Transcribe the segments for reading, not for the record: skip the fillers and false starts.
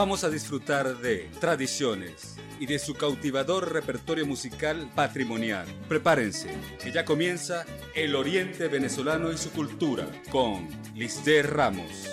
Vamos a disfrutar de tradiciones y de su cautivador repertorio musical patrimonial. Prepárense, que ya comienza El Oriente Venezolano y su cultura con Lisdeth Ramos.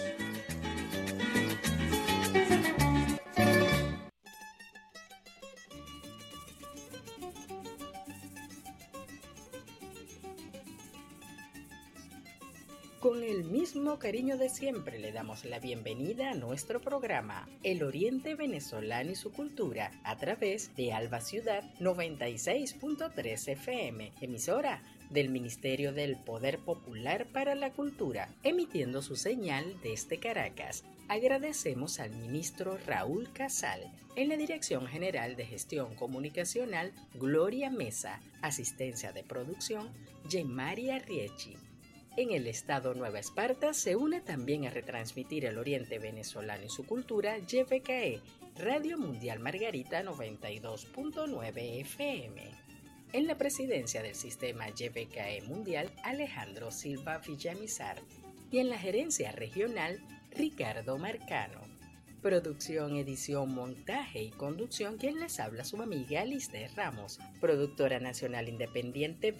Con el mismo cariño de siempre le damos la bienvenida a nuestro programa El Oriente Venezolano y su cultura a través de Alba Ciudad 96.3 FM, emisora del Ministerio del Poder Popular para la Cultura, emitiendo su señal desde Caracas. Agradecemos al ministro Raúl Casal, en la Dirección General de Gestión Comunicacional Gloria Mesa, asistencia de producción Yemari Arriechi. En el estado Nueva Esparta se une también a retransmitir el Oriente Venezolano y su cultura YVKE, Radio Mundial Margarita 92.9 FM. En la presidencia del sistema YVKE Mundial, Alejandro Silva Villamizar. Y en la gerencia regional, Ricardo Marcano. Producción, edición, montaje y conducción, quien les habla su amiga Lisdeth Ramos, productora nacional independiente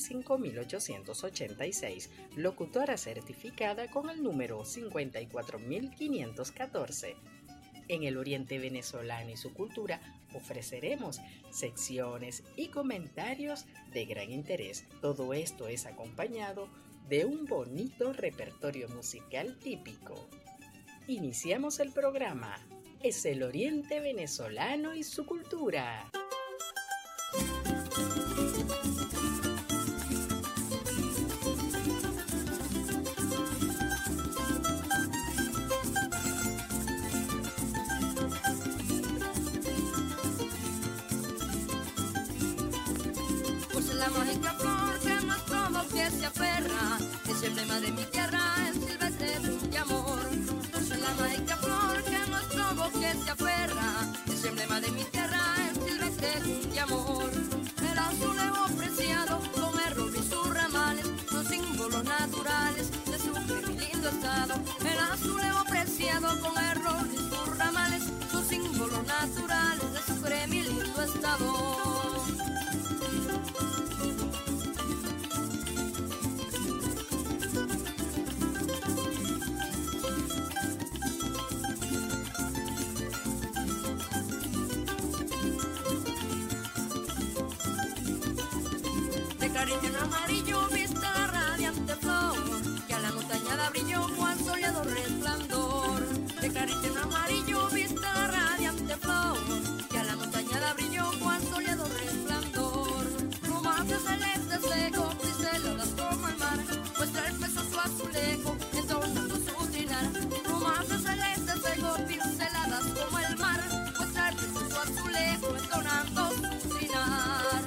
25886, locutora certificada con el número 54514. En el Oriente Venezolano y su cultura ofreceremos secciones y comentarios de gran interés. Todo esto es acompañado de un bonito repertorio musical típico. Iniciamos el programa. Es el Oriente Venezolano y su cultura. Pues la mágica flor que más como que se aferra, es emblema de mi tierra, el silvestre de amor. La mágica flor que nuestro bosque se aferra, es emblema de mi tierra, el silvestre de amor. El azulejo preciado con el roble y sus ramales son símbolos naturales de su lindo estado. El azulejo preciado con el roble y sus ramales son símbolos naturales de su lindo estado. En amarillo vista la radiante flor, que a la montaña da brillo cual soleado resplandor. De carita en amarillo vista la radiante flor, que a la montaña da brillo cual soleado resplandor. Plumajes celestes secos, pinceladas como el mar, muestra el peso su azulejo, entonando su trinar. Plumajes celestes secos, pinceladas como el mar, muestra el peso su azulejo, entonando su trinar.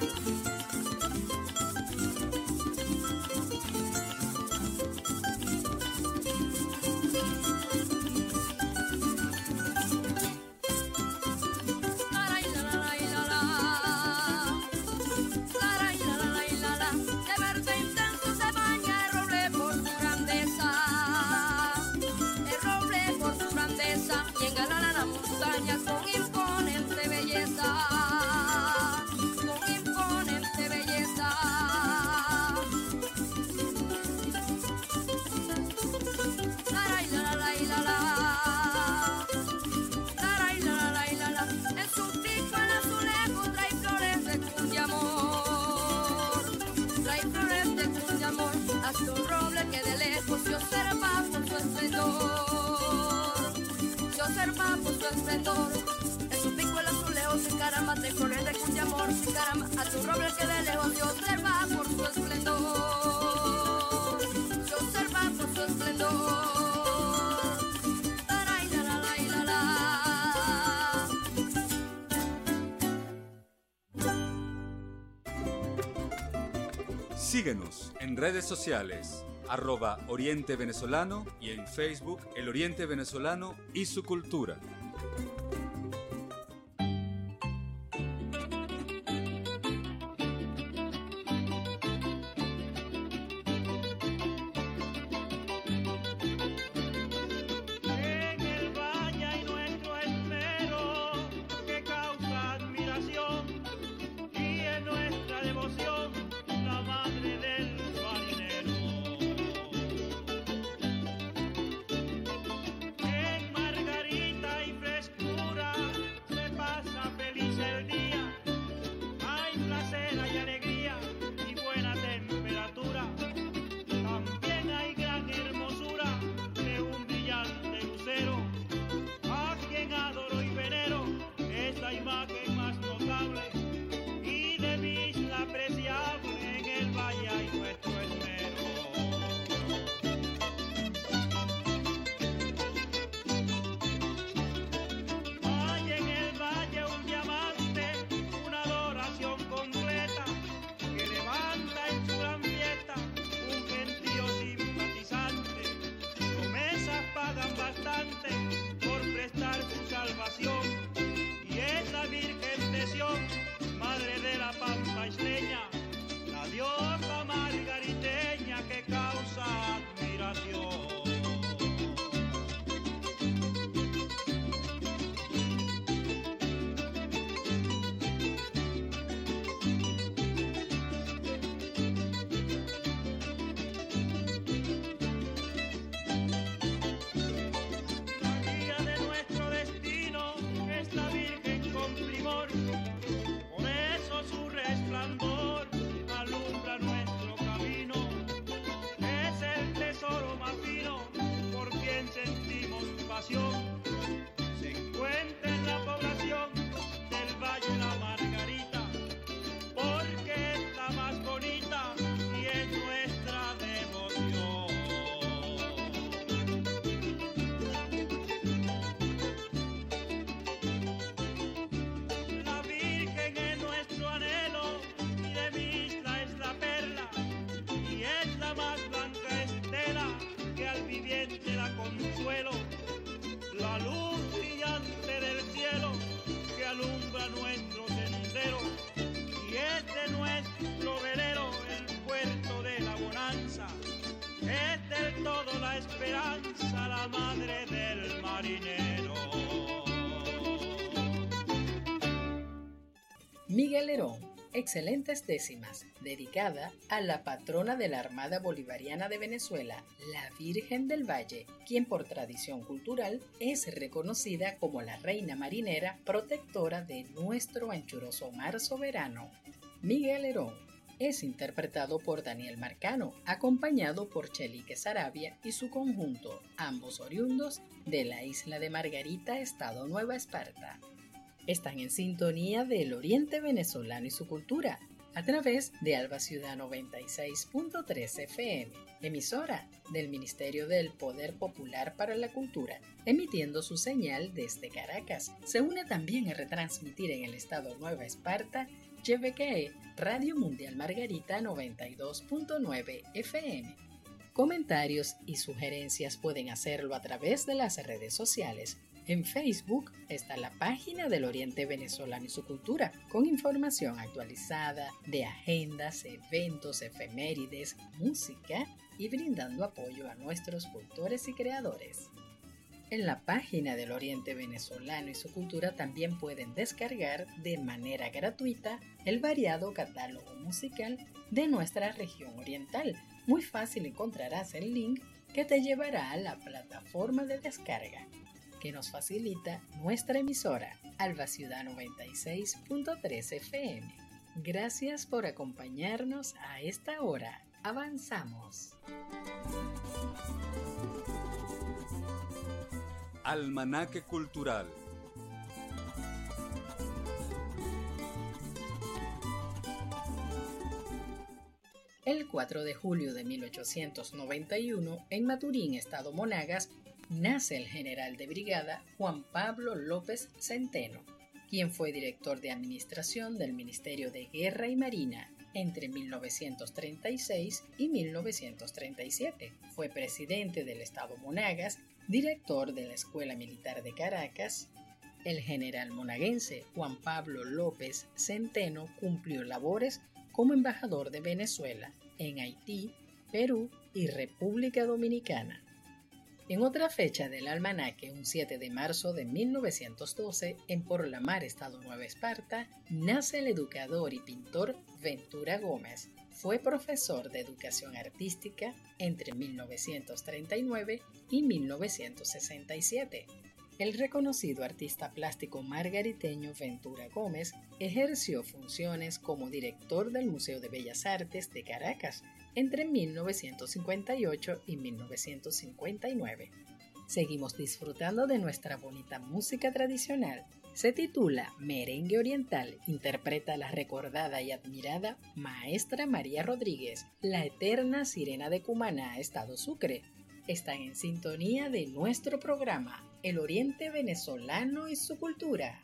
Y engalana las montañas con imponente belleza, con imponente belleza. En su pico el azulejo trae flores de cundiamor, trae flores de cundiamor, hasta un roble que de lejos se observa por su esplendor. Observa por su esplendor, en su pico el azulejo sin caramba, trae flores de cundiamor, sin caramba, a su roble que de lejos se observa por su esplendor, se observa por su esplendor. Síguenos en redes sociales @Oriente Venezolano y en Facebook El Oriente Venezolano y su cultura. En el valle hay nuestro esmero. madre de la pampa isleña, la diosa margariteña que causa admiración. Se encuentra en la población del Valle La Margarita, porque es la más bonita y es nuestra devoción. La Virgen es nuestro anhelo y de vista es la perla y es la más blanca estela que al viviente la consuelo. La luz brillante del cielo que alumbra nuestro sendero y es de nuestro velero el puerto de la bonanza. Es del todo la esperanza, la madre del marinero. Miguel Lerón, excelentes décimas, dedicada a la patrona de la Armada Bolivariana de Venezuela, la Virgen del Valle, quien por tradición cultural es reconocida como la reina marinera protectora de nuestro anchuroso mar soberano. Miguel Lerón es interpretado por Daniel Marcano, acompañado por Chelique Saravia y su conjunto, ambos oriundos de la isla de Margarita, estado Nueva Esparta. Están en sintonía del Oriente Venezolano y su cultura, a través de Alba Ciudad 96.3 FM, emisora del Ministerio del Poder Popular para la Cultura, emitiendo su señal desde Caracas. Se une también a retransmitir en el estado Nueva Esparta, YBKE, Radio Mundial Margarita 92.9 FM. Comentarios y sugerencias pueden hacerlo a través de las redes sociales. En Facebook está la página del Oriente Venezolano y su cultura, con información actualizada de agendas, eventos, efemérides, música y brindando apoyo a nuestros cultores y creadores. En la página del Oriente Venezolano y su cultura también pueden descargar de manera gratuita el variado catálogo musical de nuestra región oriental. Muy fácil encontrarás el link que te llevará a la plataforma de descarga que nos facilita nuestra emisora, Alba Ciudad 96.3 FM. Gracias por acompañarnos a esta hora. Avanzamos. Almanaque Cultural. El 4 de julio de 1891, en Maturín, estado Monagas, nace el general de brigada Juan Pablo López Centeno, quien fue director de administración del Ministerio de Guerra y Marina entre 1936 y 1937. Fue presidente del estado Monagas, director de la Escuela Militar de Caracas. El general monaguense Juan Pablo López Centeno cumplió labores como embajador de Venezuela en Haití, Perú y República Dominicana. En otra fecha del almanaque, un 7 de marzo de 1912, en Porlamar, estado Nueva Esparta, nace el educador y pintor Ventura Gómez. Fue profesor de educación artística entre 1939 y 1967. El reconocido artista plástico margariteño Ventura Gómez ejerció funciones como director del Museo de Bellas Artes de Caracas entre 1958 y 1959. Seguimos disfrutando de nuestra bonita música tradicional. Se titula Merengue Oriental, interpreta la recordada y admirada Maestra María Rodríguez, la eterna sirena de Cumaná, estado Sucre. Están en sintonía de nuestro programa, El Oriente Venezolano y su cultura.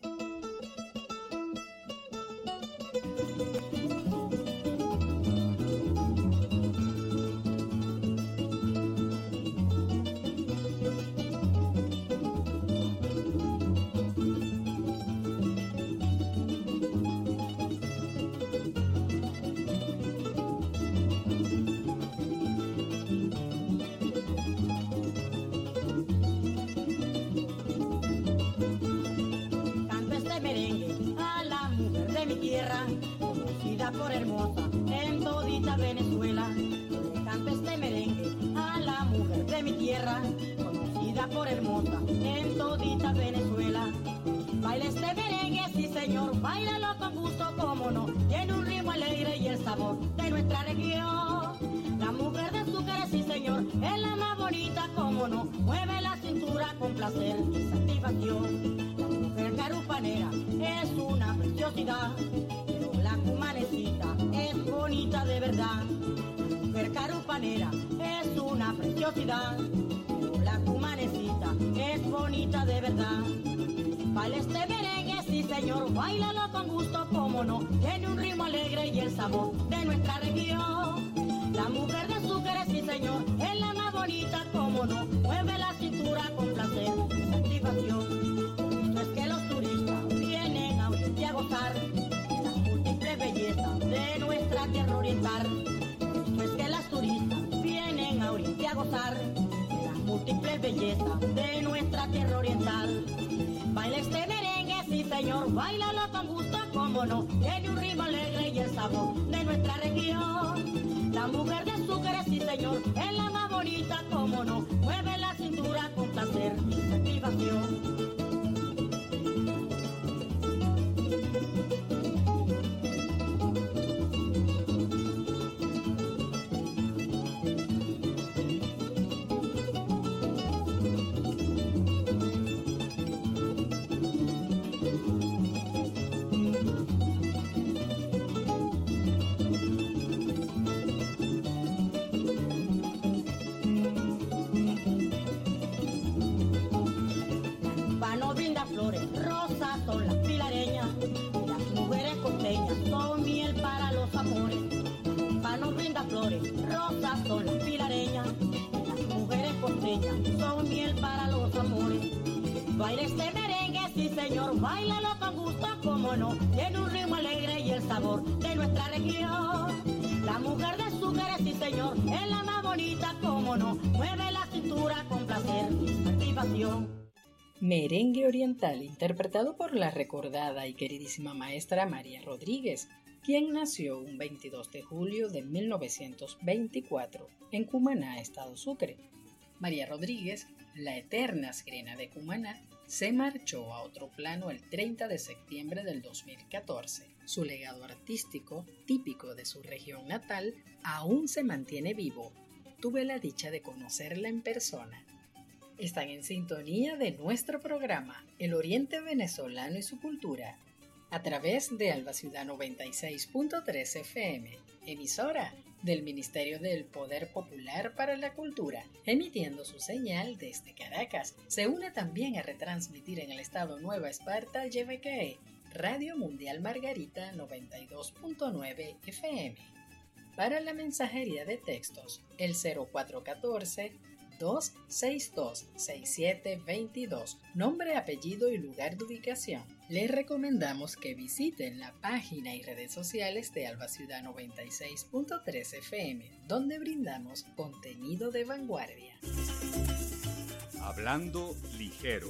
tierra, conocida por hermosa en todita Venezuela. Yo le canto este merengue a la mujer de mi tierra, conocida por hermosa en todita Venezuela. Baila este merengue, sí señor, bailalo con gusto, cómo no, tiene un ritmo alegre y el sabor de nuestra región. La mujer de azúcar, sí señor, es la más bonita, cómo no, mueve la cintura con placer y satisfacción. La mujer carupanera es una preciosidad, pero la cumanecita es bonita de verdad. La mujer carupanera es una preciosidad, pero la cumanecita es bonita de verdad. Baila este merengue, sí señor, bailalo con gusto, cómo no, tiene un ritmo alegre y el sabor de nuestra región. La mujer de azúcar, sí señor, es la más bonita, cómo no, mueve la cintura con placer y satisfacción. Por eso es que los turistas vienen a oírte a gozar de las múltiples bellezas de nuestra tierra oriental. Por eso es que las turistas vienen a oírte a gozar de las múltiples bellezas de nuestra tierra oriental. Baila este merengue, sí señor, bailalo con gusto, cómo no, tiene un ritmo alegre y el sabor de nuestra región. La mujer de azúcar, sí señor, es la más bonita, cómo no, mueve la cintura con placer y satisfacción. Rosas son las pilareñas, las mujeres costeñas son miel para los amores. Baila este merengue, sí señor, bailalo con gusto, cómo no, tiene un ritmo alegre y el sabor de nuestra región. La mujer de azúcar, sí señor, es la más bonita, cómo no, mueve la cintura con placer y satisfacción. Merengue oriental interpretado por la recordada y queridísima maestra María Rodríguez, quien nació un 22 de julio de 1924 en Cumaná, estado Sucre. María Rodríguez, la eterna sirena de Cumaná, se marchó a otro plano el 30 de septiembre del 2014. Su legado artístico, típico de su región natal, aún se mantiene vivo. Tuve la dicha de conocerla en persona. Están en sintonía de nuestro programa, El Oriente Venezolano y su Cultura, a través de Alba Ciudad 96.3 FM, emisora del Ministerio del Poder Popular para la Cultura, emitiendo su señal desde Caracas. Se une también a retransmitir en el estado Nueva Esparta, Yebequé, Radio Mundial Margarita 92.9 FM. Para la mensajería de textos, el 0414-262-6722, nombre, apellido y lugar de ubicación. Les recomendamos que visiten la página y redes sociales de Alba Ciudad 96.3 FM, donde brindamos contenido de vanguardia. Hablando ligero.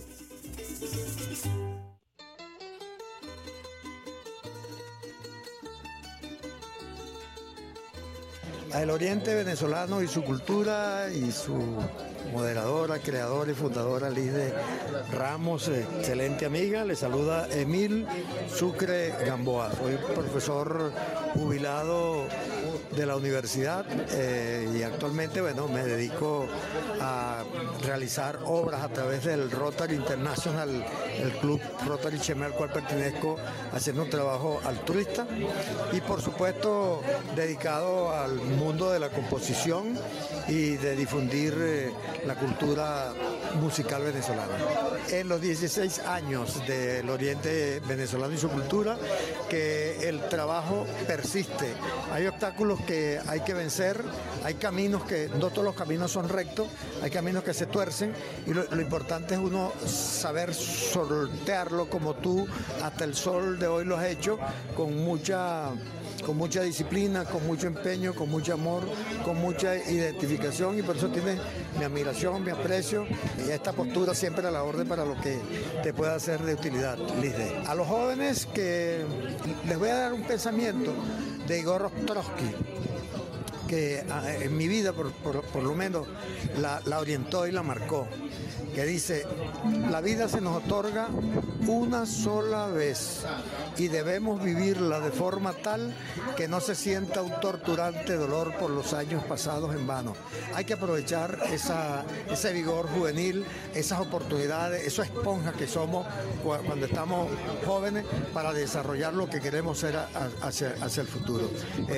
El Oriente Venezolano y su cultura, y su moderadora, creadora y fundadora Liz Ramos, excelente amiga. Le saluda Emil Sucre Gamboa. Soy profesor jubilado de la universidad y actualmente me dedico a realizar obras a través del Rotary International, el club Rotary Chemé al cual pertenezco, haciendo un trabajo altruista y por supuesto dedicado al mundo de la composición y de difundir la cultura musical venezolana. En los 16 años del Oriente Venezolano y su cultura, que el trabajo persiste. Hay obstáculos que hay que vencer, hay caminos que, no todos los caminos son rectos, hay caminos que se tuercen y lo importante es uno saber sortearlo como tú hasta el sol de hoy lo has hecho, con mucha con mucha disciplina, con mucho empeño, con mucho amor, con mucha identificación, y por eso tiene mi admiración, mi aprecio, y esta postura siempre a la orden para lo que te pueda ser de utilidad, Lisde. A los jóvenes que les voy a dar un pensamiento de Igor Trotsky, que en mi vida por lo menos la orientó y la marcó, que dice: la vida se nos otorga una sola vez y debemos vivirla de forma tal que no se sienta un torturante dolor por los años pasados en vano. Hay que aprovechar ese vigor juvenil, esas oportunidades, esa esponja que somos cuando estamos jóvenes, para desarrollar lo que queremos ser hacia el futuro.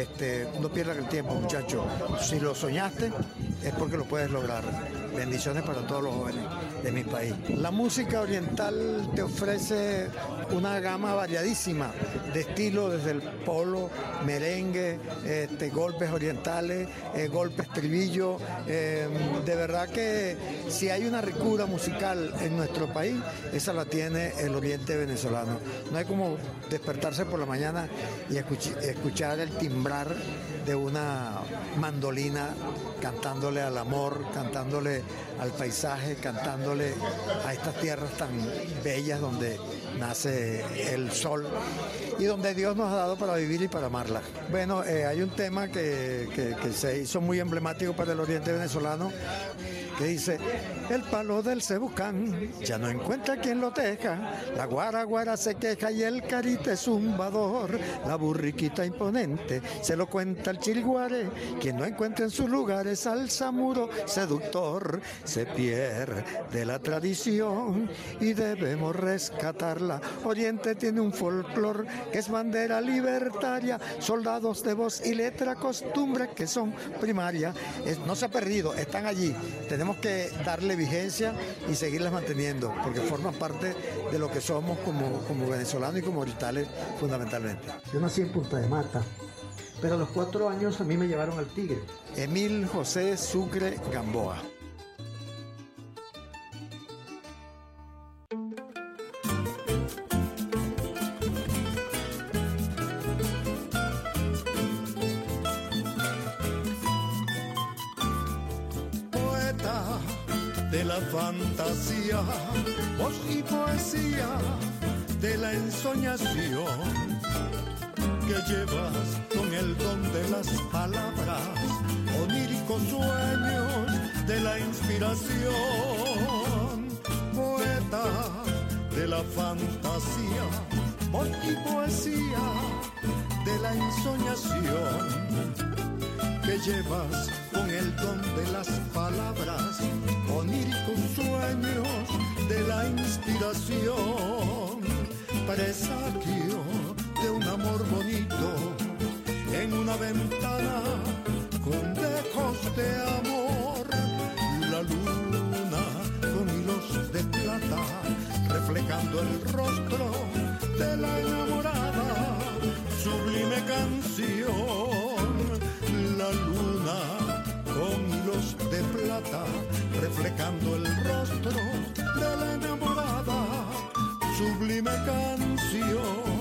No pierdan el tiempo, muchachos. Si lo soñaste, es porque lo puedes lograr. Bendiciones para todos los jóvenes de mi país. La música oriental te ofrece una gama variadísima de estilos, desde el polo, merengue, golpes orientales, golpes estribillo. De verdad que si hay una ricura musical en nuestro país, esa la tiene el oriente venezolano. No hay como despertarse por la mañana y escuchar el timbrar de una mandolina cantándole al amor, cantándole al paisaje, cantándole a estas tierras tan bellas donde nace el sol y donde Dios nos ha dado para vivir y para amarla. Bueno, hay un tema que se hizo muy emblemático para el oriente venezolano, que dice: el palo del cebucán ya no encuentra quien lo teja, la guara se queja y el carite zumbador, la burriquita imponente se lo cuenta el chilguare, quien no encuentra en sus lugares al samuro seductor, se pierde la tradición y debemos rescatarla. Oriente tiene un folclor que es bandera libertaria, soldados de voz y letra, costumbres que son primaria. No se ha perdido, están allí. Tenemos que darle vigencia y seguirlas manteniendo, porque forman parte de lo que somos como venezolanos y como orientales fundamentalmente. Yo nací en Punta de Mata, pero a los 4 años a mí me llevaron al Tigre. Emil José Sucre Gamboa. De la fantasía, voz y poesía, de la ensoñación que llevas con el don de las palabras, oníricos sueños de la inspiración. Poeta de la fantasía, voz y poesía, de la ensoñación que llevas con el don de las palabras, oníricos sueños de la inspiración, presagio de un amor bonito en una ventana con dejos de amor, la luna con hilos de plata reflejando el rostro de la enamorada, sublime canción. La luna con hilos de plata reflejando el rostro de la enamorada, sublime canción.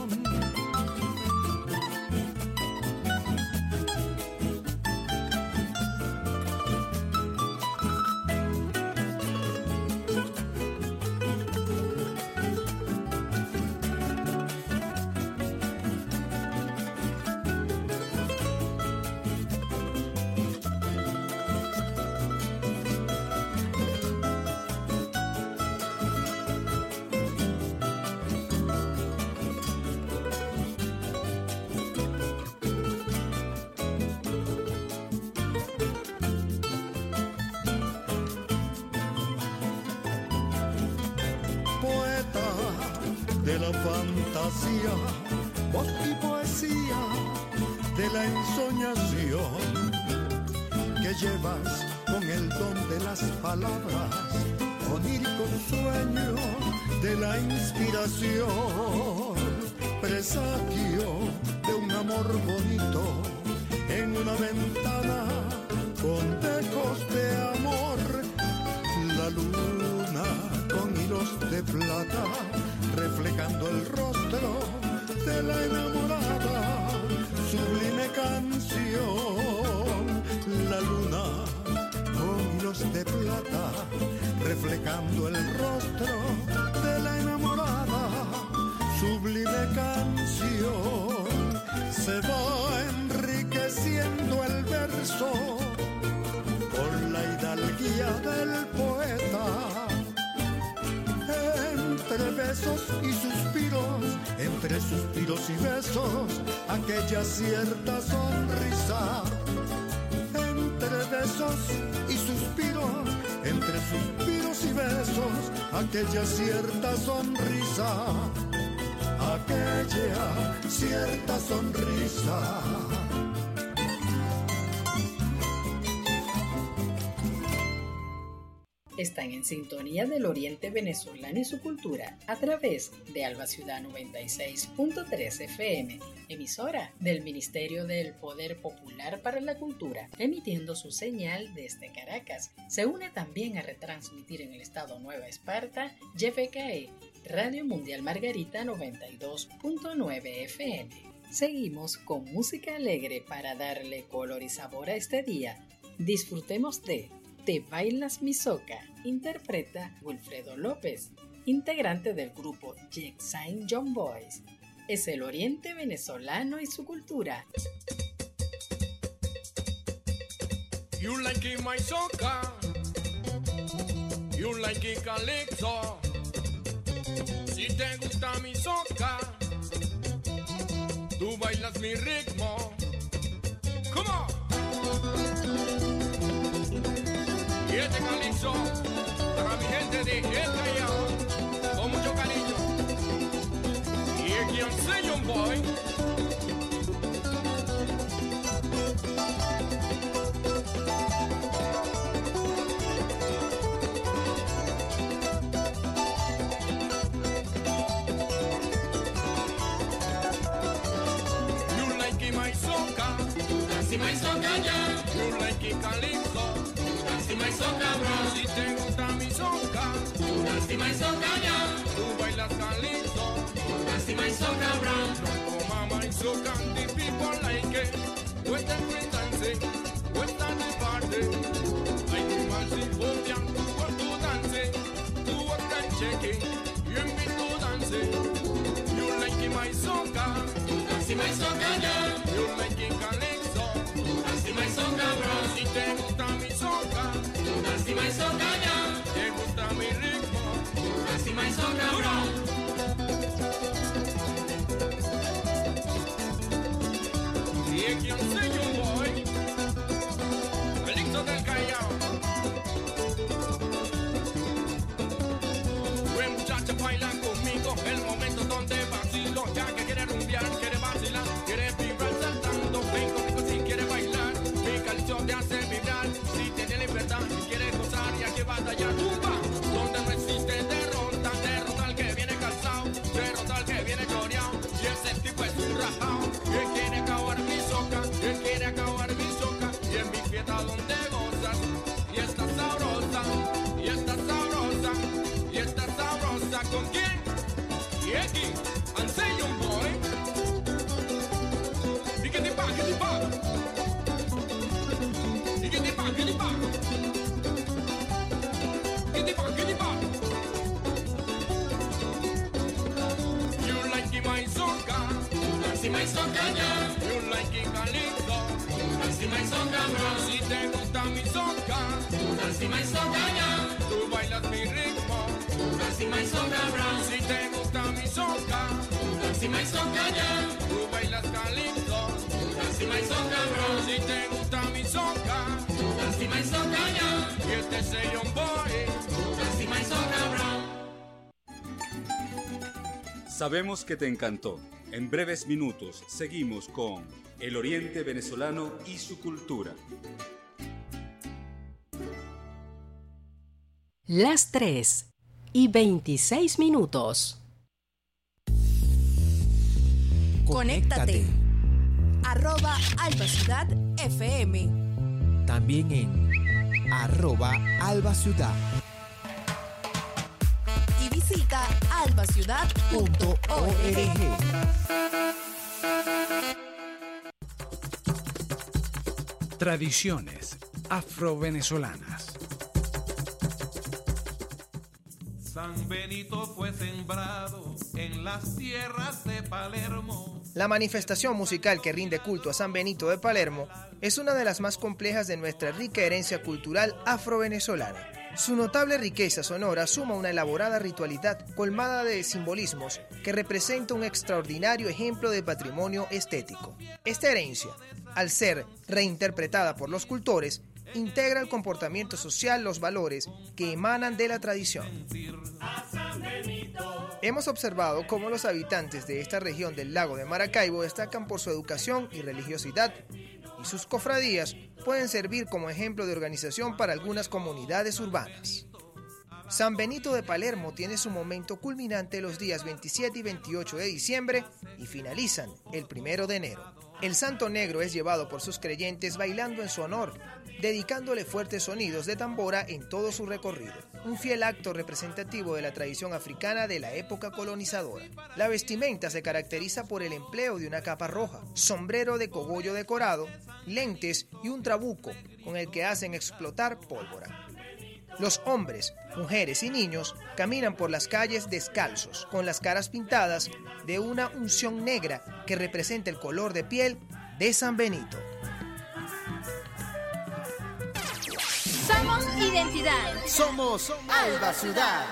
De la fantasía, voz y poesía, de la ensoñación que llevas con el don de las palabras, oníricos sueños de la inspiración, presagio de un amor bonito en una ventana con dejos de amor, la luna con hilos de plata reflejando el rostro de la enamorada, su y besos, aquella cierta sonrisa. Entre besos y suspiros, entre suspiros y besos, aquella cierta sonrisa, aquella cierta sonrisa. Están en sintonía del Oriente Venezolano y su cultura a través de Alba Ciudad 96.3 FM, emisora del Ministerio del Poder Popular para la Cultura, emitiendo su señal desde Caracas. Se une también a retransmitir en el estado Nueva Esparta, YFKE, Radio Mundial Margarita 92.9 FM. Seguimos con música alegre para darle color y sabor a este día. Disfrutemos de Te Bailas Mi Soca, interpreta Wilfredo López, integrante del grupo Jexain John Boys. Es el Oriente Venezolano y su cultura. You like it my soca, you like it calypso. Si te gusta mi soca, tú bailas mi ritmo. Come on. Y este calypso para mi gente de El Callao, con mucho cariño. Y aquí I'm saying boy. You like it my soca, así my soca ya. You like it calypso. Lástima y soca, bro. Si te gusta mi soca, lástima y soca ya. Tú bailas calypso, lástima y soca, bro. Oh mama y soca, the people like it. With the free dancing, with the party. I do my simple tu what to dancing, tu what can checking. You and me to dancing. You like it my soca, lástima y soca ya. You like it calypso, lástima y soca, bro. Si te gusta mi soca, lástima y soca ya. Te gusta mi ritmo, lástima y soca, bro. Y aquí un señor boy, Calixto del Callao. Buen muchacha, baila conmigo, el momento donde vacilo. Ya que quiere rumbear, quiere vacilar, quiere vibrar saltando. Ven conmigo si quiere bailar, mi Calixto te hace vibrar. Si tiene libertad y quiere gozar y aquí batalla tumba. Donde no existe derrota, derrota al que viene calzado, derrota al que viene choreado. Y ese tipo es un rajao, que quiere acabar mi soca, que quiere acabar mi soca. Y en mi fiesta donde gozas, y está sabrosa, y está sabrosa, y está sabrosa. ¿Con quién? Y aquí, and say young boy. Y que te pa, que te pa. Y que te pa, que te pa. Que te pa, que te pa. You like it my soca, lástima y soca ya. You like it calypso, lástima y soca, bro. Si te gusta mi soca, lástima y soca ya. Tú bailas mi ritmo, lástima y soca, bro. Si te gusta mi soca, lástima y soca ya. Tú bailas calypso, lástima y soca, bro. Si te gusta mi soca, lástima y soca ya. Y este es el young boy, lástima y soca, bro. Sabemos que te encantó. En breves minutos seguimos con el Oriente Venezolano y su cultura. Las 3:26. Conéctate. @AlbaCiudadFM. También en @AlbaCiudad. Y visita albaciudad.org. Tradiciones afrovenezolanas. San Benito fue sembrado en las tierras de Palermo. La manifestación musical que rinde culto a San Benito de Palermo es una de las más complejas de nuestra rica herencia cultural afrovenezolana. Su notable riqueza sonora suma una elaborada ritualidad colmada de simbolismos que representa un extraordinario ejemplo de patrimonio estético. Esta herencia, al ser reinterpretada por los cultores, integra el comportamiento social, los valores que emanan de la tradición. Hemos observado cómo los habitantes de esta región del lago de Maracaibo destacan por su educación y religiosidad, y sus cofradías pueden servir como ejemplo de organización para algunas comunidades urbanas. San Benito de Palermo tiene su momento culminante los días 27 y 28 de diciembre y finalizan el 1 de enero. El Santo Negro es llevado por sus creyentes bailando en su honor, dedicándole fuertes sonidos de tambora en todo su recorrido, un fiel acto representativo de la tradición africana de la época colonizadora. La vestimenta se caracteriza por el empleo de una capa roja, sombrero de cogollo decorado, lentes y un trabuco con el que hacen explotar pólvora. Los hombres, mujeres y niños caminan por las calles descalzos, con las caras pintadas de una unción negra que representa el color de piel de San Benito. Somos identidad. Somos Alba Ciudad.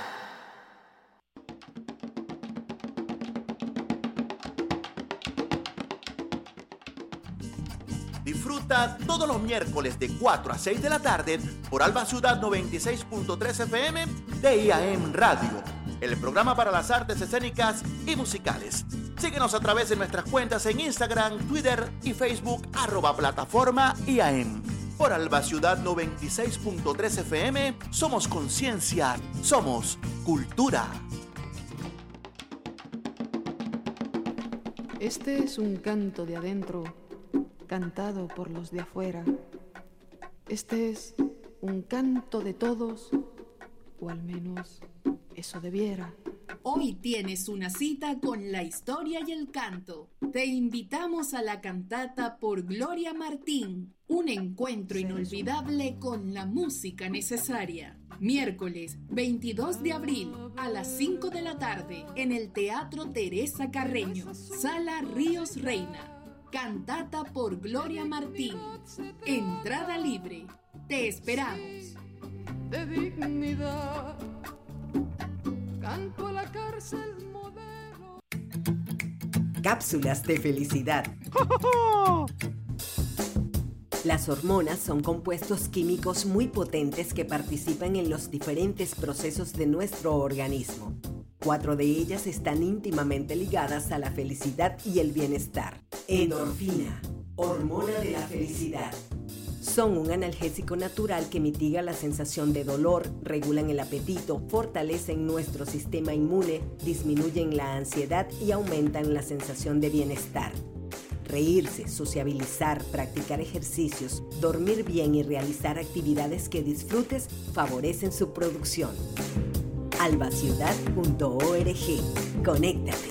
Disfruta todos los miércoles de 4 a 6 de la tarde por Alba Ciudad 96.3 FM de IAM Radio, el programa para las artes escénicas y musicales. Síguenos a través de nuestras cuentas en Instagram, Twitter y Facebook @plataforma IAM. Por Alba Ciudad 96.3 FM, somos conciencia, somos cultura. Este es un canto de adentro, cantado por los de afuera. Este es un canto de todos, o al menos eso debiera. Hoy tienes una cita con la historia y el canto. Te invitamos a la cantata por Gloria Martín, un encuentro inolvidable con la música necesaria. Miércoles 22 de abril a las 5 de la tarde en el Teatro Teresa Carreño, Sala Ríos Reina. Cantata por Gloria Martín. Entrada libre. Te esperamos. De dignidad, canto a la cárcel modelo. Cápsulas de felicidad. Las hormonas son compuestos químicos muy potentes que participan en los diferentes procesos de nuestro organismo. 4 de ellas están íntimamente ligadas a la felicidad y el bienestar. Endorfina, hormona de la felicidad. Son un analgésico natural que mitiga la sensación de dolor, regulan el apetito, fortalecen nuestro sistema inmune, disminuyen la ansiedad y aumentan la sensación de bienestar. Reírse, sociabilizar, practicar ejercicios, dormir bien y realizar actividades que disfrutes favorecen su producción. albaciudad.org. Conéctate.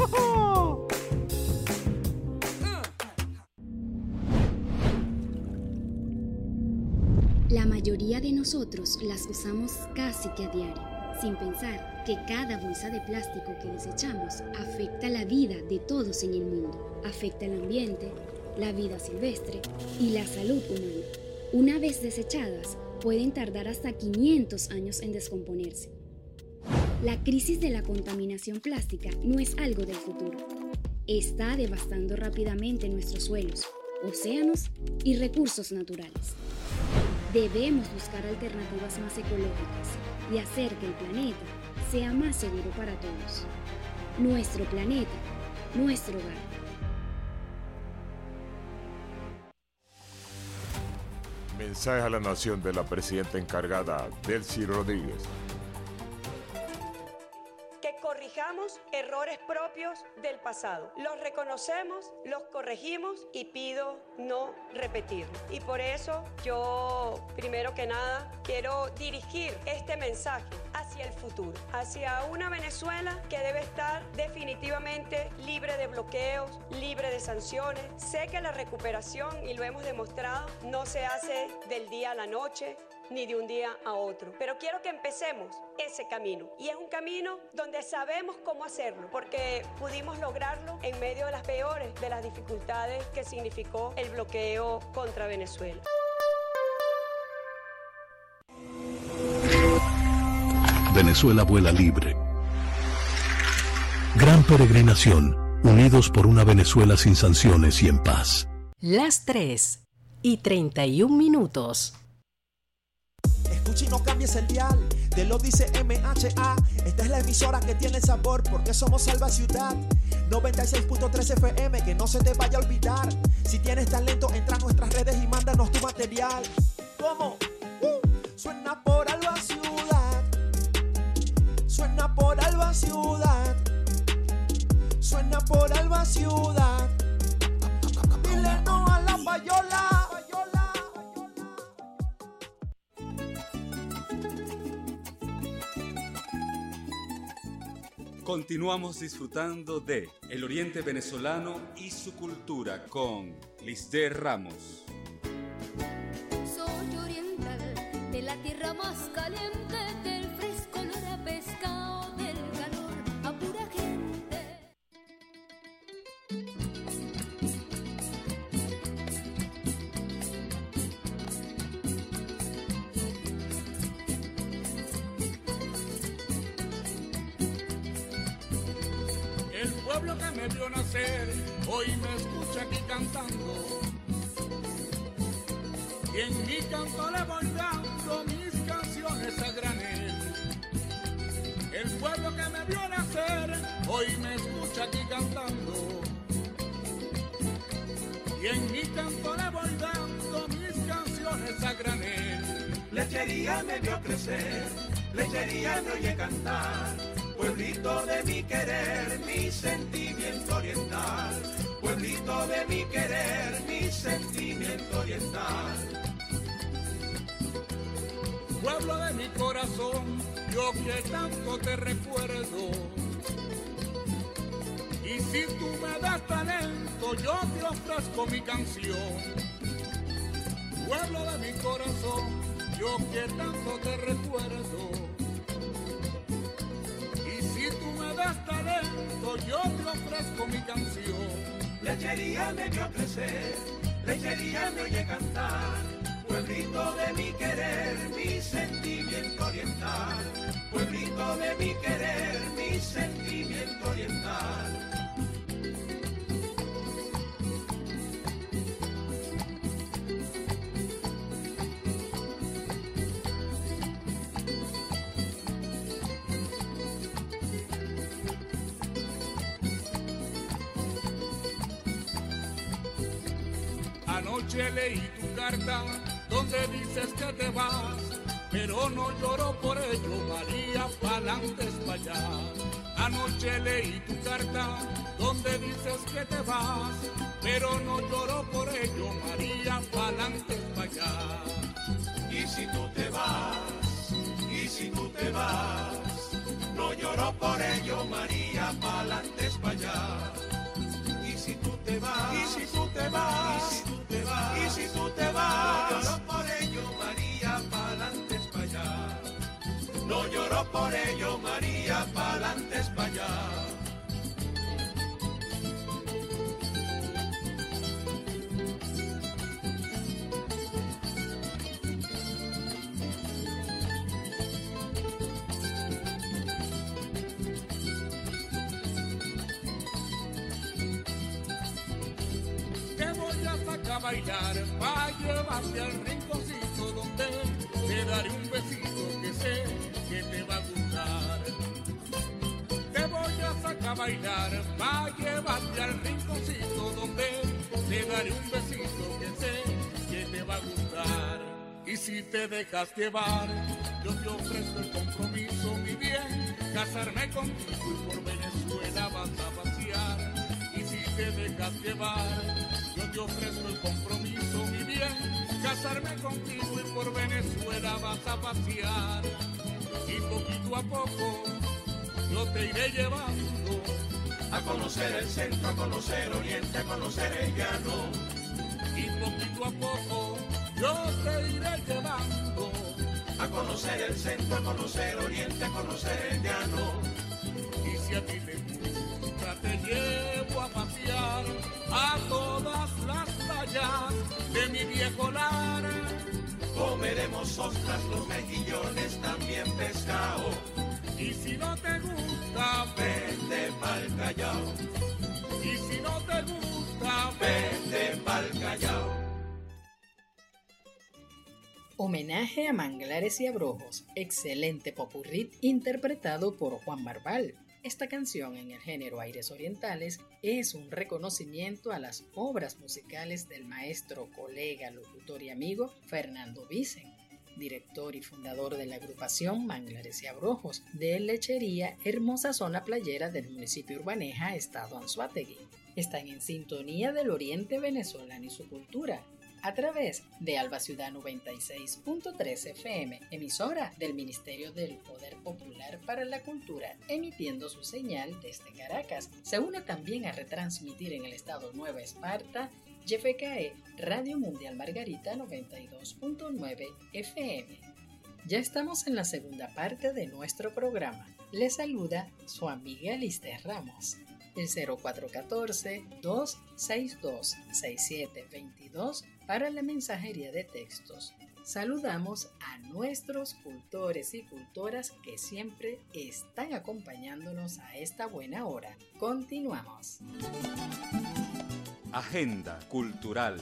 La mayoría de nosotros las usamos casi que a diario, sin pensar que cada bolsa de plástico que desechamos afecta la vida de todos en el mundo, afecta el ambiente, la vida silvestre y la salud humana. Una vez desechadas, pueden tardar hasta 500 años en descomponerse. La crisis de la contaminación plástica no es algo del futuro. Está devastando rápidamente nuestros suelos, océanos y recursos naturales. Debemos buscar alternativas más ecológicas y hacer que el planeta sea más seguro para todos. Nuestro planeta, nuestro hogar. Mensaje a la nación de la presidenta encargada, Delcy Rodríguez. Que corrijamos errores propios del pasado. Los reconocemos, los corregimos y pido no repetirlos. Y por eso yo, primero que nada, quiero dirigir este mensaje hacia el futuro, hacia una Venezuela que debe estar definitivamente libre de bloqueos, libre de sanciones. Sé que la recuperación, y lo hemos demostrado, no se hace del día a la noche, ni de un día a otro. Pero quiero que empecemos ese camino. Y es un camino donde sabemos cómo hacerlo, porque pudimos lograrlo en medio de las peores de las dificultades que significó el bloqueo contra Venezuela. Venezuela vuela libre. Gran peregrinación, unidos por una Venezuela sin sanciones y en paz. Las 3:31. Escucha y no cambies el dial, te lo dice MHA. Esta es la emisora que tiene el sabor, porque somos Salva Ciudad. 96.3 FM, que no se te vaya a olvidar. Si tienes talento, entra a nuestras redes y mándanos tu material. ¿Cómo? Suena por Alba Ciudad. Suena por Alba Ciudad. Suena por Alba Ciudad. Dile no a la payola. Continuamos disfrutando de el Oriente Venezolano y su cultura con Lisder Ramos. Soy oriental, de la tierra más caliente, del fresco olor a pescado, del calor a pura gente. El pueblo que me vio nacer, hoy me escucha aquí cantando. Y en mi canto le voy dando mis canciones a granel. El pueblo que me vio nacer, hoy me escucha aquí cantando. Y en mi canto le voy dando mis canciones a granel. Lechería me vio crecer, lechería me oye cantar. Pueblito de mi querer, mi sentimiento oriental. Pueblito de mi querer, mi sentimiento oriental. Pueblo de mi corazón, yo que tanto te recuerdo. Y si tú me das talento, yo te ofrezco mi canción. Pueblo de mi corazón, yo que tanto te recuerdo. Das talento, yo te ofrezco mi canción. Lechería me vio crecer, lechería me oye cantar. Pueblito de mi querer, mi sentimiento oriental. Pueblito de mi querer, mi sentimiento oriental. Anoche leí tu carta donde dices que te vas, pero no lloro por ello, María, pa'lante es pa' allá. Anoche leí tu carta donde dices que te vas, pero no lloro por ello, María, pa'lante es pa' allá. Y si tú te vas, y si tú te vas, no lloro por ello, María, pa'lante es pa' allá. Y si tú te vas, y si tú te vas, y si tú te vas, y si tú te vas, no lloro por ello, María, pa'lante es pa' allá. No lloro por ello, María, pa'lante es pa' allá. A bailar, pa' llevarte al rinconcito donde te daré un besito que sé que te va a gustar. Te voy a sacar a bailar, pa' llevarte al rinconcito donde te daré un besito que sé que te va a gustar. Y si te dejas llevar, yo te ofrezco el compromiso, mi bien, casarme contigo y por Venezuela vas a pasear. Y si te dejas llevar, yo te ofrezco el compromiso, mi bien, casarme contigo y por Venezuela vas a pasear. Y poquito a poco yo te iré llevando a conocer el centro, a conocer oriente, a conocer el llano. Y poquito a poco yo te iré llevando a conocer el centro, a conocer oriente, a conocer el llano. Y si a ti te gusta, te llevo a pasear a todas las playas de mi viejo lar. Comeremos ostras, los mejillones, también pescado. Y si no te gusta, vete pa'l Callao. Y si no te gusta, vete pa'l Callao. Homenaje a Manglares y Abrojos, excelente popurrí interpretado por Juan Barbal. Esta canción en el género Aires Orientales es un reconocimiento a las obras musicales del maestro, colega, locutor y amigo Fernando Vicen, director y fundador de la agrupación Manglares y Abrojos de Lechería, hermosa zona playera del municipio Urbaneja, estado Anzoátegui. Están en sintonía del oriente venezolano y su cultura, a través de Alba Ciudad 96.3 FM, emisora del Ministerio del Poder Popular para la Cultura, emitiendo su señal desde Caracas. Se une también a retransmitir en el estado Nueva Esparta, YFKE, Radio Mundial Margarita 92.9 FM. Ya estamos en la segunda parte de nuestro programa. Les saluda su amiga Lister Ramos. El 0414-262-6722 para la mensajería de textos. Saludamos a nuestros cultores y cultoras que siempre están acompañándonos a esta buena hora. Continuamos. Agenda cultural.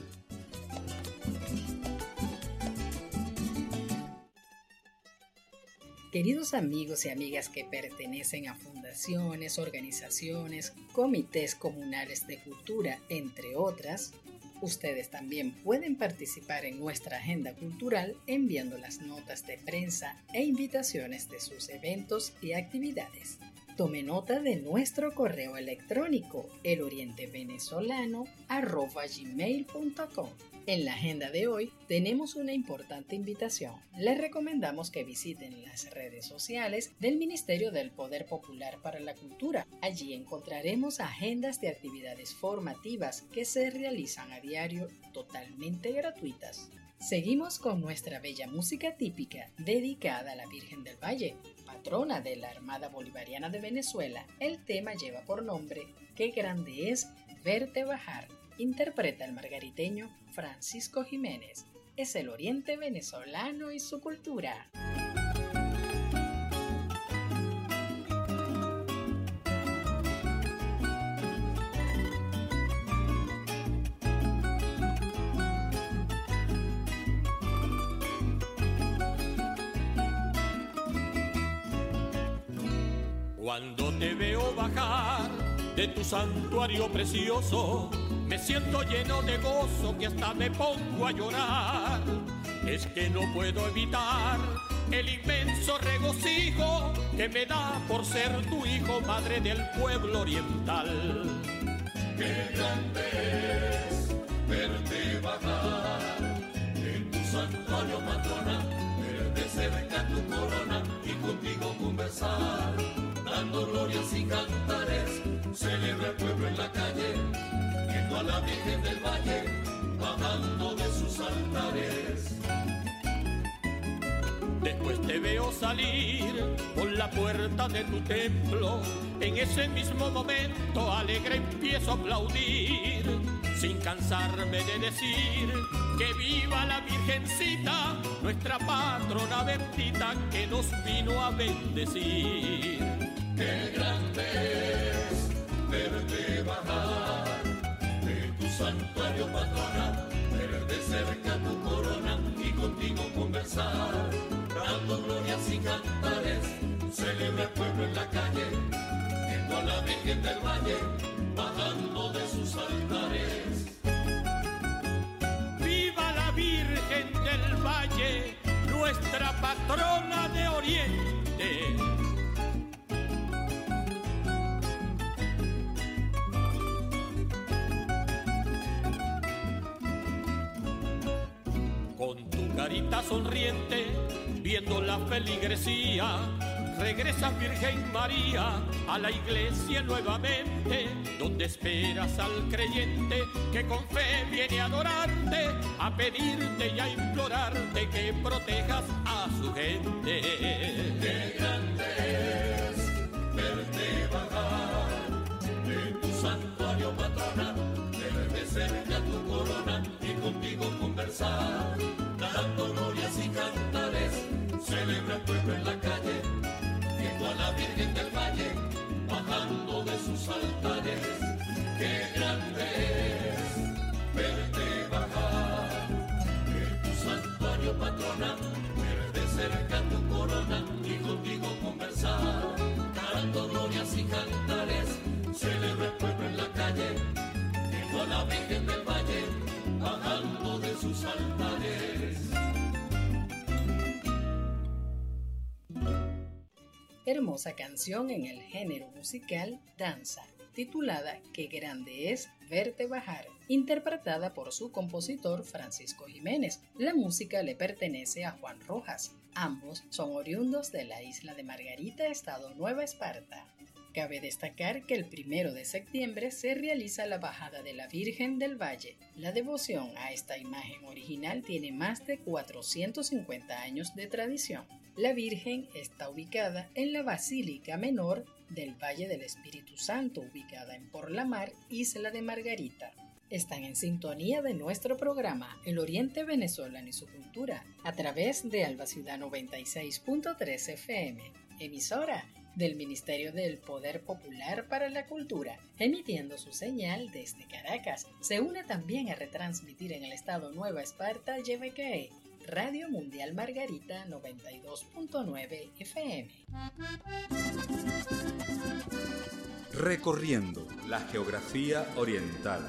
Queridos amigos y amigas que pertenecen a fundaciones, organizaciones, comités comunales de cultura, entre otras, ustedes también pueden participar en nuestra agenda cultural enviando las notas de prensa e invitaciones de sus eventos y actividades. Tome nota de nuestro correo electrónico elorientevenezolano@gmail.com. En la agenda de hoy tenemos una importante invitación. Les recomendamos que visiten las redes sociales del Ministerio del Poder Popular para la Cultura. Allí encontraremos agendas de actividades formativas que se realizan a diario totalmente gratuitas. Seguimos con nuestra bella música típica dedicada a la Virgen del Valle, patrona de la Armada Bolivariana de Venezuela. El tema lleva por nombre Qué grande es verte bajar. Interpreta el margariteño Francisco Jiménez. Es el oriente venezolano y su cultura. Cuando te veo bajar de tu santuario precioso, me siento lleno de gozo que hasta me pongo a llorar. Es que no puedo evitar el inmenso regocijo que me da por ser tu hijo, madre del pueblo oriental. Qué grande es verte bajar en tu santuario, patrona, ver de cerca tu corona y contigo conversar, dando glorias y cantares, celebra el pueblo en la calle, viendo a la Virgen del Valle, bajando de sus altares. Después te veo salir por la puerta de tu templo, en ese mismo momento alegre empiezo a aplaudir, sin cansarme de decir que viva la Virgencita, nuestra patrona bendita que nos vino a bendecir. Qué grande es verte bajar de tu santuario, patrona, ver de cerca tu corona y contigo conversar, dando glorias y cantares, celebra el pueblo en la calle, viendo a la Virgen del Valle, bajando de sus altares. ¡Viva la Virgen del Valle, nuestra patrona de Oriente! Con tu carita sonriente, viendo la feligresía, regresa Virgen María a la iglesia nuevamente, donde esperas al creyente que con fe viene a adorarte, a pedirte y a implorarte que protejas a su gente. Qué grande es verte bajar de tu santuario, patrona, ver de cerca tu corona y contigo conversar, dando glorias y cantares, celebra el pueblo en la calle, viendo a la tus altares. Hermosa canción en el género musical danza, titulada Qué grande es verte bajar, interpretada por su compositor Francisco Jiménez. La música le pertenece a Juan Rojas. Ambos son oriundos de la isla de Margarita, estado Nueva Esparta. Cabe destacar que el 1 de septiembre se realiza la bajada de la Virgen del Valle. La devoción a esta imagen original tiene más de 450 años de tradición. La Virgen está ubicada en la Basílica Menor del Valle del Espíritu Santo, ubicada en Por la Mar, Isla de Margarita. Están en sintonía de nuestro programa El Oriente Venezolano y su Cultura a través de Alba Ciudad 96.3 FM, emisora del Ministerio del Poder Popular para la Cultura, emitiendo su señal desde Caracas. Se une también a retransmitir en el estado Nueva Esparta YBKE, Radio Mundial Margarita 92.9 FM. Recorriendo la geografía oriental.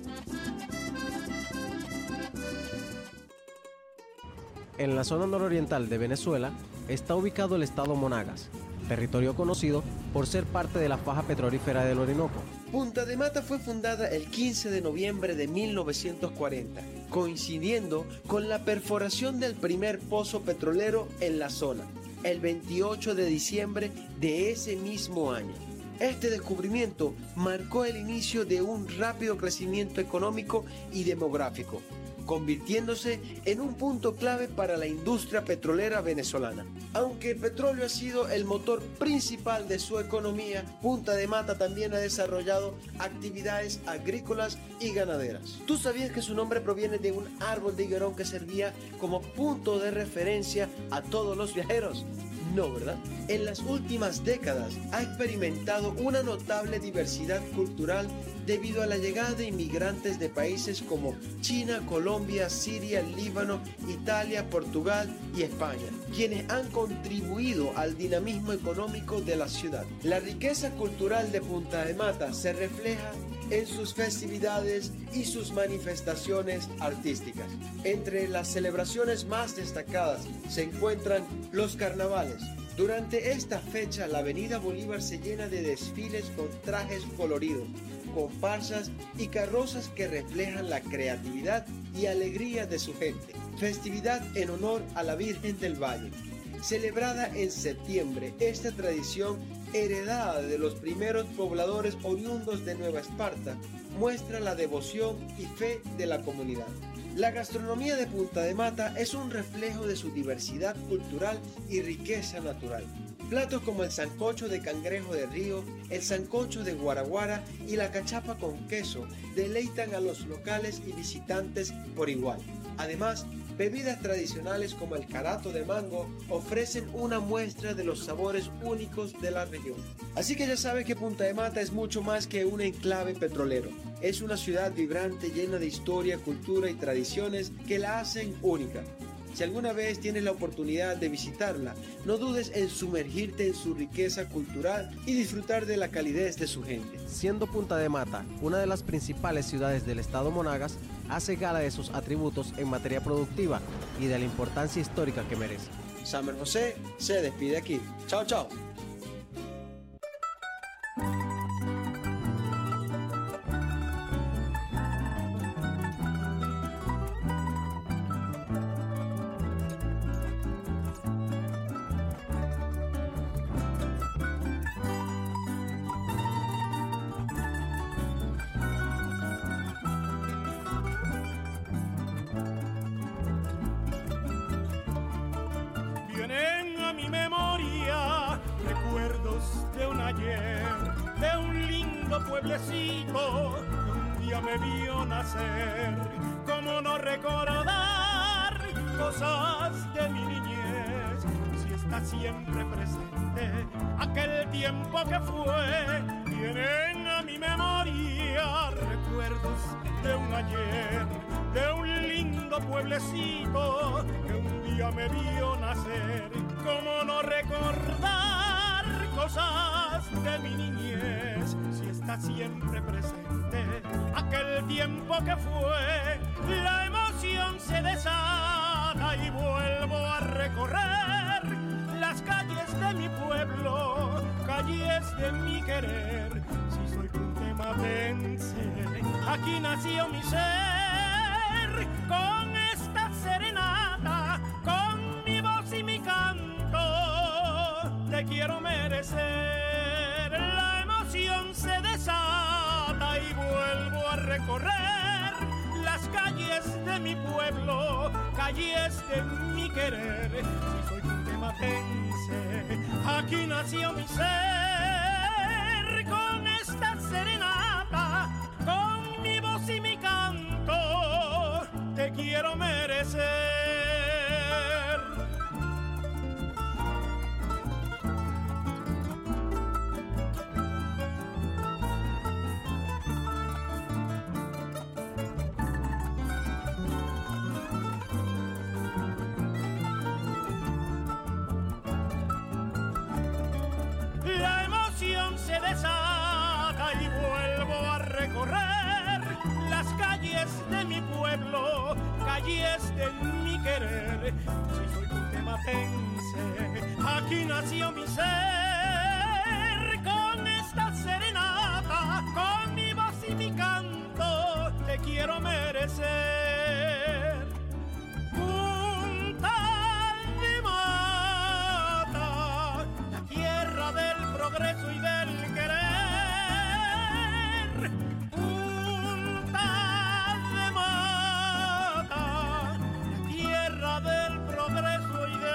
En la zona nororiental de Venezuela está ubicado el estado Monagas, territorio conocido por ser parte de la faja petrolífera del Orinoco. Punta de Mata fue fundada el 15 de noviembre de 1940, coincidiendo con la perforación del primer pozo petrolero en la zona, el 28 de diciembre de ese mismo año. Este descubrimiento marcó el inicio de un rápido crecimiento económico y demográfico, convirtiéndose en un punto clave para la industria petrolera venezolana. Aunque el petróleo ha sido el motor principal de su economía, Punta de Mata también ha desarrollado actividades agrícolas y ganaderas. ¿Tú sabías que su nombre proviene de un árbol de higuerón que servía como punto de referencia a todos los viajeros? No, ¿verdad? En las últimas décadas ha experimentado una notable diversidad cultural debido a la llegada de inmigrantes de países como China, Colombia, Siria, Líbano, Italia, Portugal y España, quienes han contribuido al dinamismo económico de la ciudad. La riqueza cultural de Punta de Mata se refleja en sus festividades y sus manifestaciones artísticas. Entre las celebraciones más destacadas se encuentran los carnavales. Durante esta fecha, la Avenida Bolívar se llena de desfiles con trajes coloridos, comparsas y carrozas que reflejan la creatividad y alegría de su gente. Festividad en honor a la Virgen del Valle. Celebrada en septiembre, esta tradición, heredada de los primeros pobladores oriundos de Nueva Esparta, muestra la devoción y fe de la comunidad. La gastronomía de Punta de Mata es un reflejo de su diversidad cultural y riqueza natural. Platos como el sancocho de cangrejo de río, el sancocho de guaraguara y la cachapa con queso deleitan a los locales y visitantes por igual. Además, bebidas tradicionales como el carato de mango ofrecen una muestra de los sabores únicos de la región. Así que ya sabes que Punta de Mata es mucho más que un enclave petrolero. Es una ciudad vibrante llena de historia, cultura y tradiciones que la hacen única. Si alguna vez tienes la oportunidad de visitarla, no dudes en sumergirte en su riqueza cultural y disfrutar de la calidez de su gente. Siendo Punta de Mata una de las principales ciudades del estado Monagas, hace gala de sus atributos en materia productiva y de la importancia histórica que merece. Summer José se despide aquí. Chao, chao. De un lindo pueblecito que un día me vio nacer. ¿Cómo no recordar cosas de mi niñez si está siempre presente aquel tiempo que fue? Vienen a mi memoria recuerdos de un ayer, de un lindo pueblecito que un día me vio nacer. ¿Cómo no recordar cosas de mi niñez si está siempre presente aquel tiempo que fue? La emoción se recorrer las calles de mi pueblo, calles de mi querer. Si soy cuntematense, aquí nació mi ser, con esta serenata, con mi voz y mi canto, te quiero merecer. La emoción se desata y vuelvo a recorrer las calles de mi pueblo, calles de mi querer. Si soy cuntematense, aquí nació mi ser, con esta serenata, con mi voz y mi canto, te quiero merecer. La emoción se desata y vuelvo a recorrer las calles de mi pueblo, calles de mi querer. Si soy cuntematense, aquí nació mi ser, con esta serenata, con mi voz y mi canto, te quiero merecer. Punta de Mata, la tierra del progreso y del querer. Punta de Mata, la tierra del progreso y del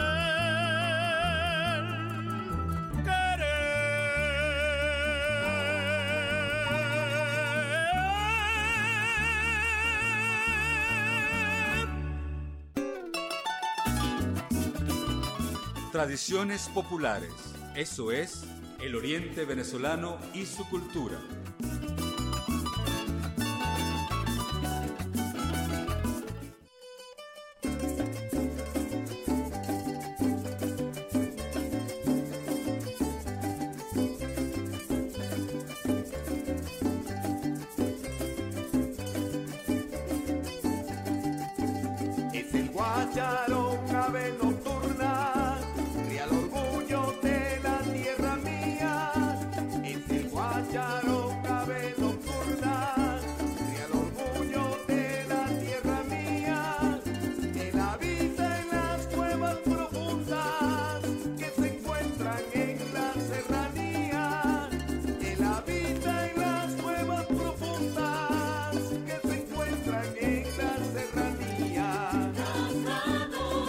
Tradiciones populares. Eso es el oriente venezolano y su cultura. Es el guácharo, un ave nocturna, real orgullo de la tierra mía. Es el guácharo, un ave nocturna, real orgullo de la tierra mía. Él habita en las cuevas profundas que se encuentran en la serranía. Él habita en las cuevas profundas que se encuentran en la serranía.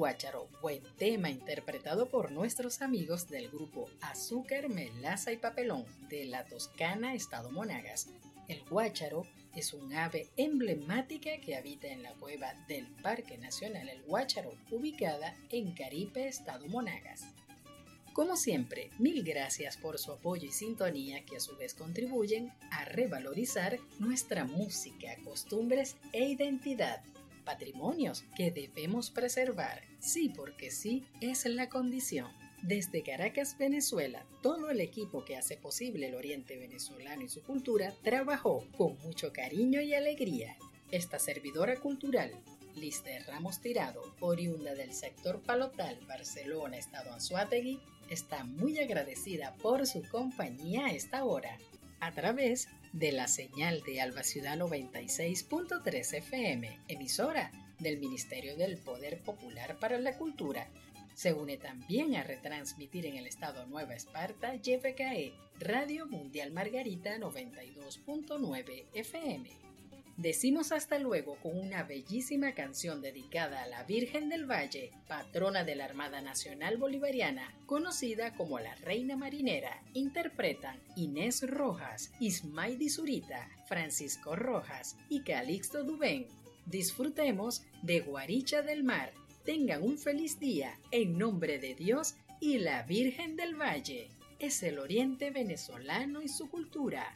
Guácharo, buen tema interpretado por nuestros amigos del grupo Azúcar, Melaza y Papelón de la Toscana, estado Monagas. El guácharo es un ave emblemática que habita en la cueva del Parque Nacional El Guácharo, ubicada en Caripe, estado Monagas. Como siempre, mil gracias por su apoyo y sintonía que a su vez contribuyen a revalorizar nuestra música, costumbres e identidad. Patrimonios que debemos preservar. Sí, porque sí es la condición. Desde Caracas, Venezuela, todo el equipo que hace posible el Oriente Venezolano y su cultura trabajó con mucho cariño y alegría. Esta servidora cultural, Lister Ramos Tirado, oriunda del sector Palotal, Barcelona, estado Anzoátegui, está muy agradecida por su compañía a esta hora, a través de la señal de Alba Ciudad 96.3 FM, emisora del Ministerio del Poder Popular para la Cultura. Se une también a retransmitir en el estado Nueva Esparta, YFKE, Radio Mundial Margarita 92.9 FM. Decimos hasta luego con una bellísima canción dedicada a la Virgen del Valle, patrona de la Armada Nacional Bolivariana, conocida como la Reina Marinera. Interpretan Inés Rojas, Ismaidi Zurita, Francisco Rojas y Calixto Dubén. Disfrutemos de Guaricha del Mar. Tengan un feliz día en nombre de Dios y la Virgen del Valle. Es el Oriente Venezolano y su cultura.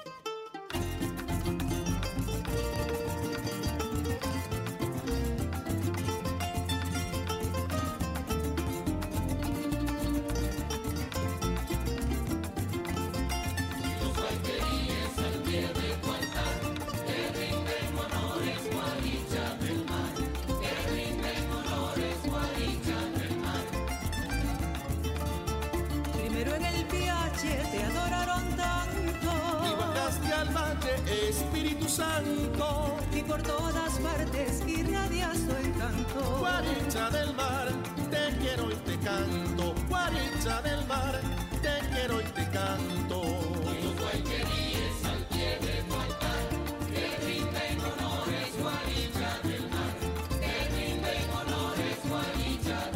Espíritu Santo, y por todas partes irradia su encanto. Guaricha del mar, te quiero y te canto. Guaricha del mar, te quiero y te canto. Y los guayqueríes al pie de tu altar, te rinden honores, guaricha del mar. Te rinden honores, guaricha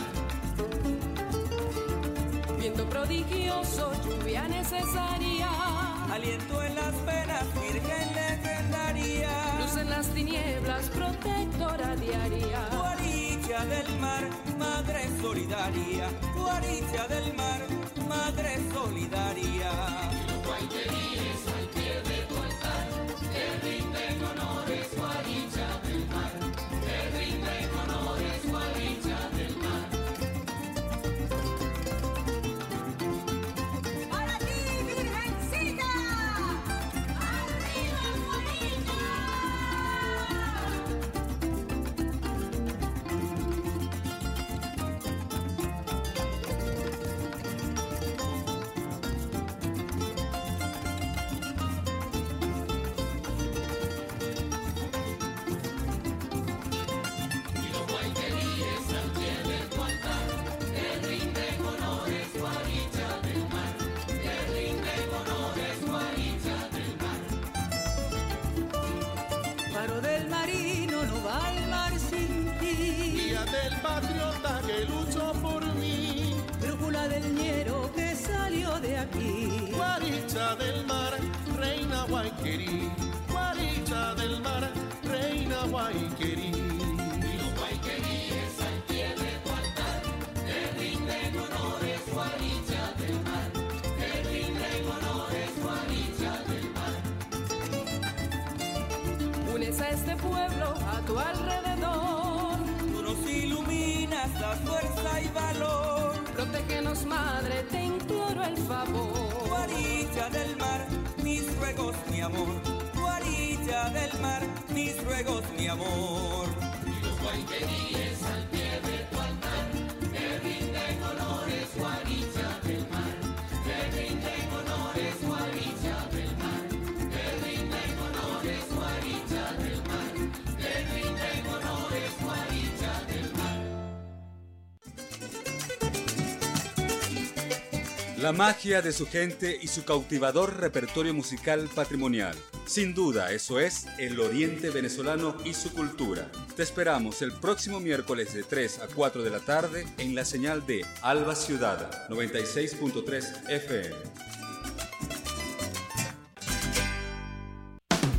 del mar. Viento prodigioso, lluvia necesaria, aliento en las penas, virgen legendaria, luz en las tinieblas, protectora diaria. Guaricha del mar, madre solidaria. Guaricha del mar, madre solidaria. Y los guayqueríes al pie de tu altar, te rinden honores, guaricha del mar. Te rinden honores, guaricha del mar. Del patriota que luchó por mí, brújula del ñero que salió de aquí. Guaricha del mar, reina guayquerí. Guaricha del mar, reina guayquerí. Y los guayqueríes al pie de tu altar, te rinden honores, guaricha del mar. Te rinden honores, guaricha del mar. Unes a este pueblo a tu alrededor, iluminas la fuerza y valor. Protégenos, madre, te imploro el favor. Guaricha del mar, mis ruegos, mi amor. Guaricha del mar, mis ruegos, mi amor. Y los guayqueríes al pie de tu altar, te rinden honores, guaricha del mar. Te rinden honores, guaricha del mar. Te rinden honores, guaricha del mar. Te rinden honores, guaricha del mar. La magia de su gente y su cautivador repertorio musical patrimonial. Sin duda, eso es el Oriente Venezolano y su cultura. Te esperamos el próximo miércoles de 3 a 4 de la tarde en la señal de Alba Ciudad 96.3 FM.